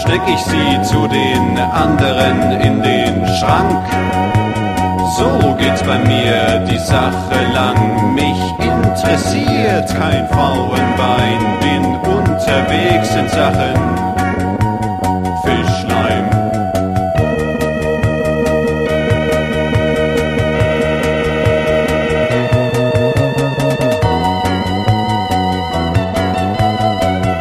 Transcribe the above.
steck ich sie zu den anderen in den Schrank. So geht's bei mir die Sache lang, mich interessiert kein Frauenbein, bin unterwegs in Sachen